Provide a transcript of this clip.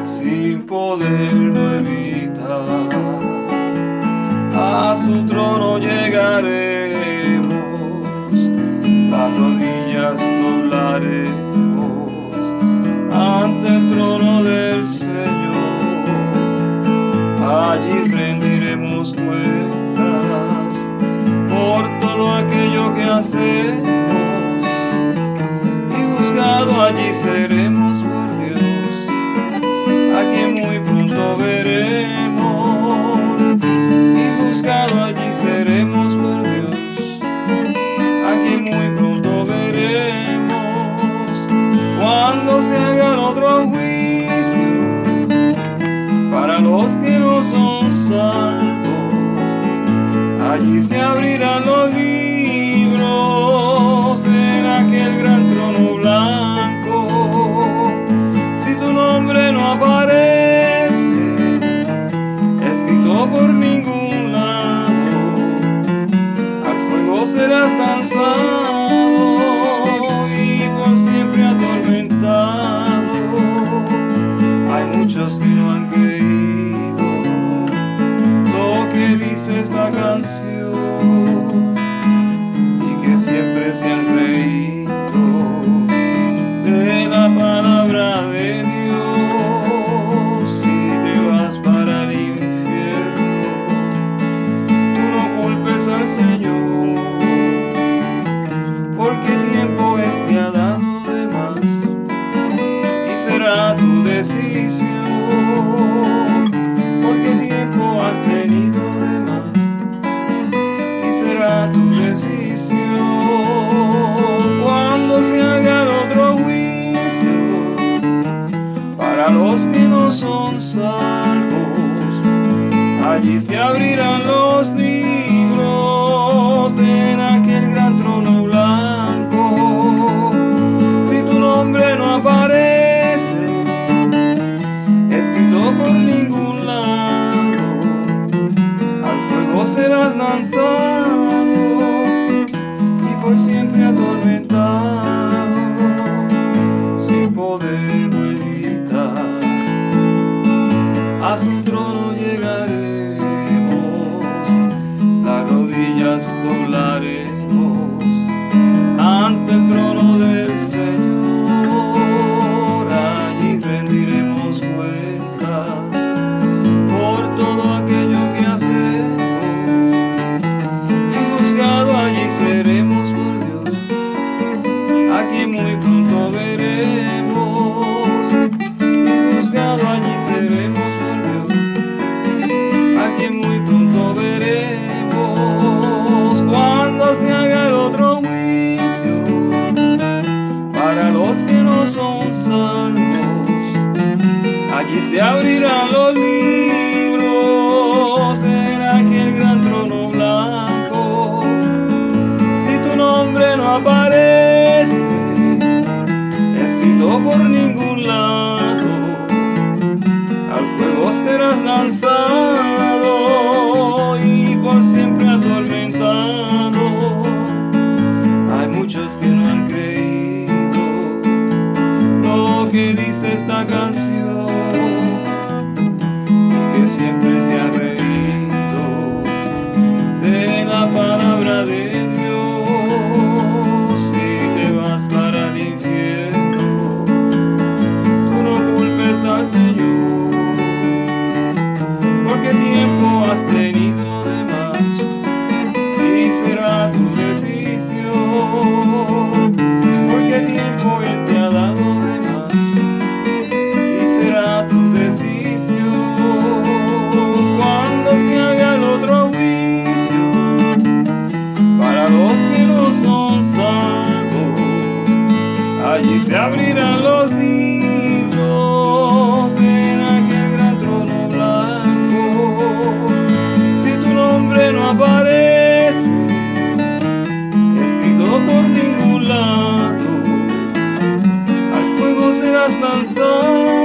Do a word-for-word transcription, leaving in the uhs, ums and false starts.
sin poderlo evitar. A su trono llegaremos, las rodillas doblaremos ante el trono del Señor. Allí rendiremos cuentas por todo aquello que hacemos, y juzgado allí seremos por Dios, a quien muy pronto veremos. Y juzgado allí seremos por Dios, a quien muy pronto veremos. Cuando se haga el otro juicio para los que no son salvos, allí se abrirán los libros en aquel gran trono blanco. Si tu nombre no aparece escrito por ningún lado, al fuego serás lanzado y por siempre atormentado. Hay muchos que no han creído lo que dice esta canción, y que siempre se han reído de la palabra de Dios. Si te vas para el infierno, tú no culpes al Señor, porque tiempo Él te ha dado de más, y será tu decisión. Porque tiempo has tenido de más, y será tu decisión. Cuando se haga el otro juicio para los que no son salvos, allí se abrirán los libros en aquel gran trono blanco. Si tu nombre no aparece escrito por ningún lado, al fuego serás lanzado y por siempre atormentado, sin poderlo evitar. A su trono llegaremos, las rodillas doblaremos ante el trono del Señor. Allí rendiremos cuentas por todo aquello que hacemos, y juzgado allí seremos por Dios, a quien muy pronto veremos. Y juzgado allí seremos por Dios, a quien muy pronto veremos. Cuando se haga el otro juicio para los que no son salvos, allí se abrirán los libros en aquel gran trono blanco. Si tu nombre no aparece escrito por ningún lado, al fuego serás lanzado y por siempre atormentado. Hay muchos que no han creído lo que dice esta canción, y que siempre se han reído de la palabra de Dios. Si te vas para el infierno, tú no culpes al Señor, porque tiempo has tenido de más, y será tu decisión. Porque tiempo Él te ha dado de más, y será tu decisión. Cuando se haga el otro juicio para los que no son salvos, allí se abrirán los libros en aquel gran trono blanco. Si tu nombre no aparece escrito por ningún lado, al fuego serás lanzado